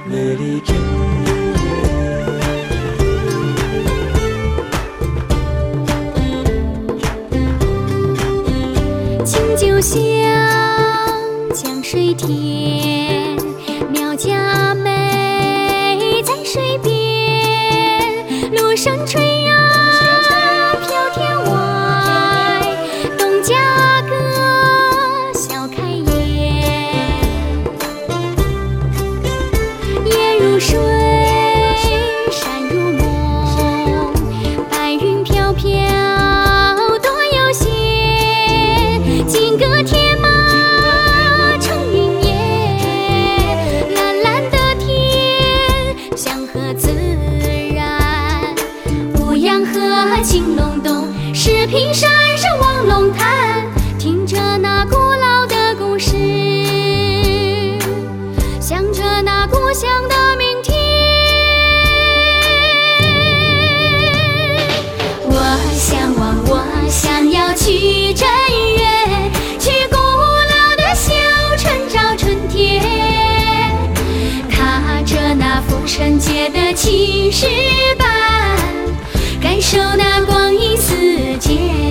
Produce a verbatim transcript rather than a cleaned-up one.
美丽真清酒香，江水甜，苗家美在水边，芦笙吹呀飘天外，东家歌笑开颜，夜如水，山如梦，白云飘飘多悠闲，金戈铁马成云烟，蓝蓝的天祥和自然，五羊河青龙洞，石屏山上望龙潭，听着那古老的故事，想着那故乡的明天。我向往，我想要去正月，去古老的小城找春天，踏着那浮尘界的青石板，感受那光阴似箭。